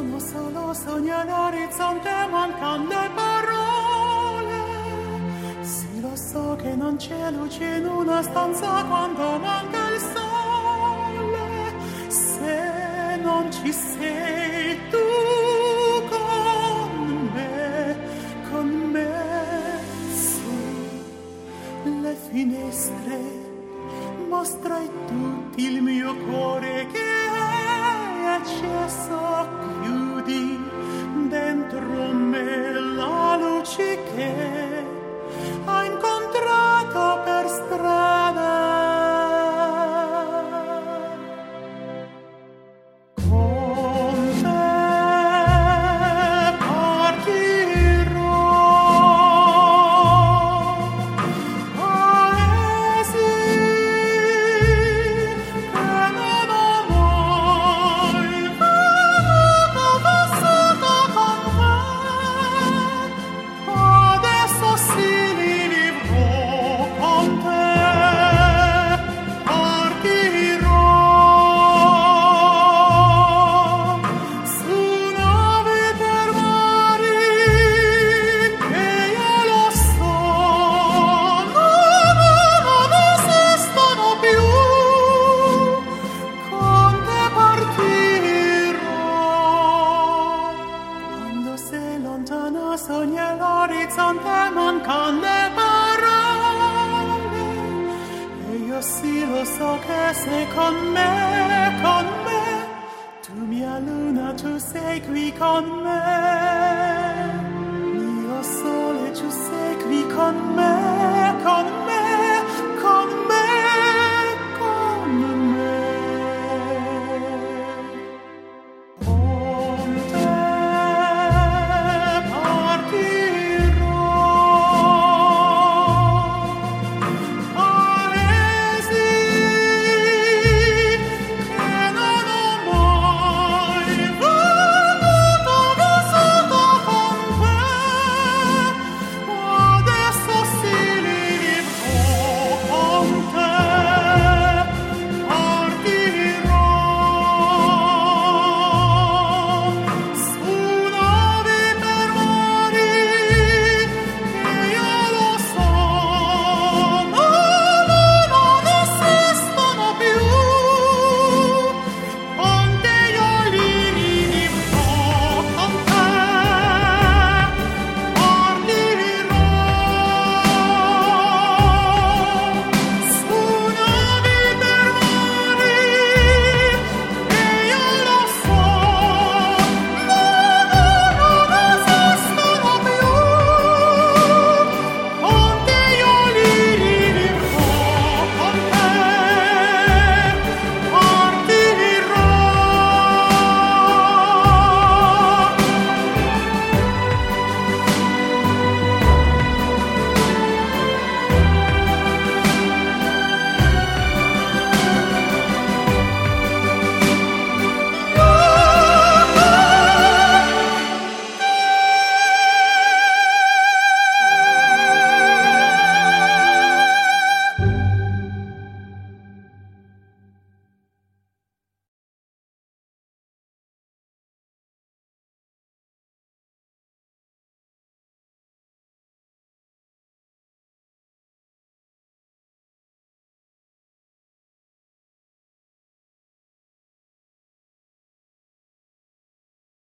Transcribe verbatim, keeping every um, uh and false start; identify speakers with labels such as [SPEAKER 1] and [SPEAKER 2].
[SPEAKER 1] sono solo sogni all'orizzonte, mancano le parole. Sì, lo so che non c'è luce in una stanza quando manca il sole. Se non ci sei tu con me, con me, su le finestre mostrai tutti il mio cuore che è acceso, chiudi dentro me la luce che ho incontrato per strada. Sogna l'orizzonte, mancano le parole. E io sì lo so che sei con me, con me. Tu mia luna, tu sei qui con me. Mio sole, tu sei qui con me.